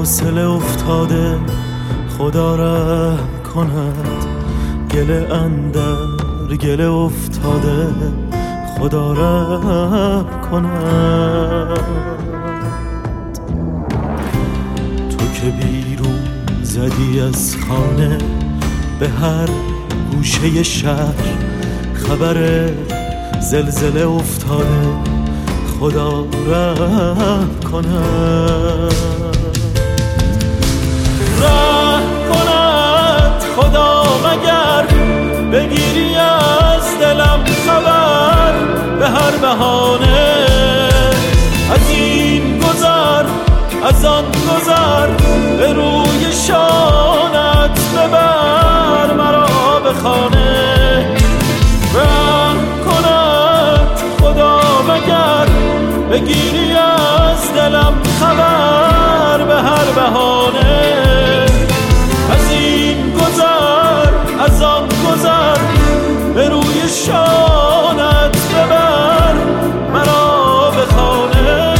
فاصله افتاده خدا رحم کند، گله اندر گله افتاده خدا رحم کند. تو که بیرون زدی از خانه به هر گوشه شهر، خبر زلزله افتاده خدا رحم کند. رحم کند خدا مگر بگیری از دلم خبر، به هر بهانه از این گذر از آن گذر، به روی شانت ببر مرا به خانه. رحم کند خدا مگر بگیری از دلم خبر، به هر بهانه از این گذر از آن گذر، به روی شانت ببر مرا به خانه.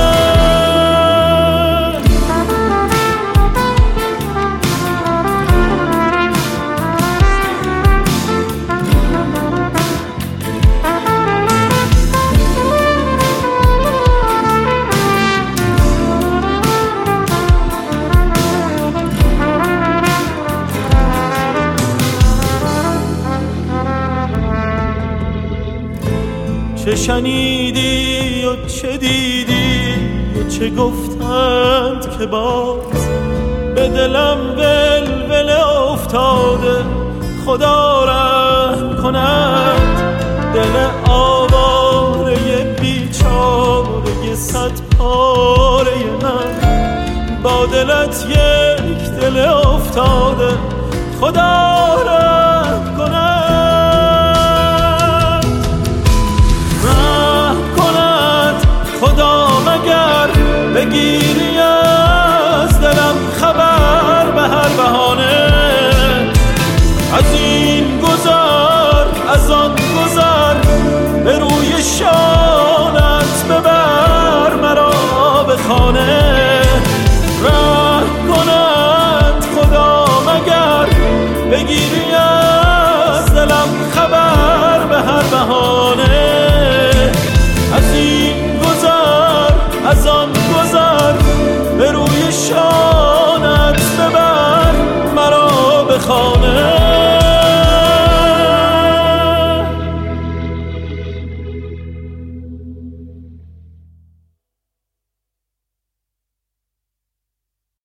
چه شنیدی و چه دیدی و چه گفتند که باز، به دلم ولوله افتاده خدا رحم کند. دل آواره بیچاره صد پاره من، با دلت یک دل افتاده خدا رحم کند. خدا مگر بگیری از دلم خبر، به هر بهانه از این گذر از آن گذر، به روی شانت ببر مرا به خانه. رحم کند خدا مگر بگیری از دلم خبر، به هر بهانه از این از آن گذر، به روی شانت ببر مرا به خانه.